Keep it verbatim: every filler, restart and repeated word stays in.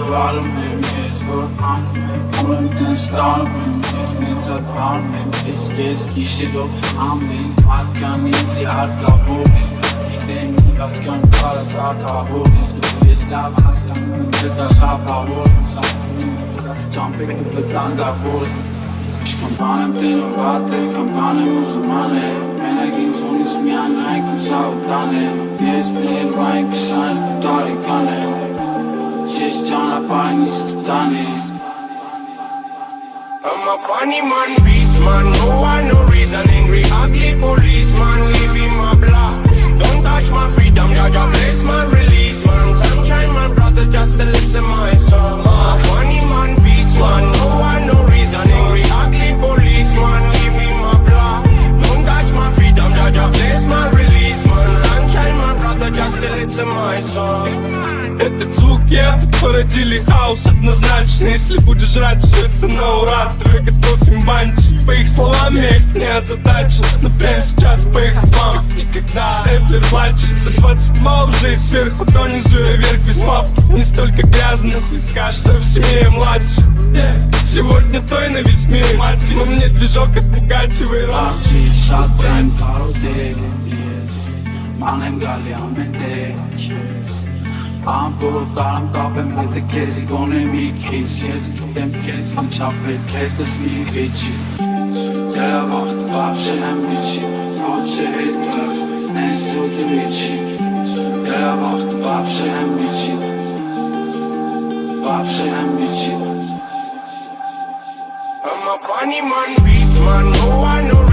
Varım emeğiz var annem Kurumdun skarmım İsmin satarmım Eski eski işi dok Amin Arkan inti arka boğuz Gidem Arkan parası arka boğuz Yeslav haskanım Tıka şapa boğuz Jumping with the tanga boğuz Campanem tenu bate Campanem uzmane Menegin son ismi anay Kumsa utane Fieste Vain kışan Kutari kane She's tryna find these Kitanis. I'm a funny man, beast man. No one, no reason. Angry, ugly policeman. Leaving my block. Don't touch my freedom, Jaja bless my release, man. Sunshine, my brother, just to listen my song. I'm a funny man, beast man. No one, no reason. Angry, ugly policeman. Leaving my block. Don't touch my freedom, Jaja bless my release, man. Sunshine, my brother, just to listen my song. Этот звук это породили хаос однозначно. Если будешь жрать все это на ура, то я готов им банчить. По их словам я их не озадачил, но прямо сейчас по их губам никогда. Степлер плачет за двадцать два уже и сверху донизу я вверх без папки. Не столько грязно, хуй скажешь, что в семье я младший. yeah. Сегодня той на весь мир мать, но мне движок от Бугатти Archie shotgun karo yes. Manem galiamente yes. I'm full of thought, I'm coughing with the kids. He's gonna meet kids, kids, them kids, and chop it, kids, cause me bitchy. Della wacht, вообще амбичи, вообще это, не суди бичи. Della wacht, вообще амбичи, вообще амбичи. I'm a funny man, beast man, no one, no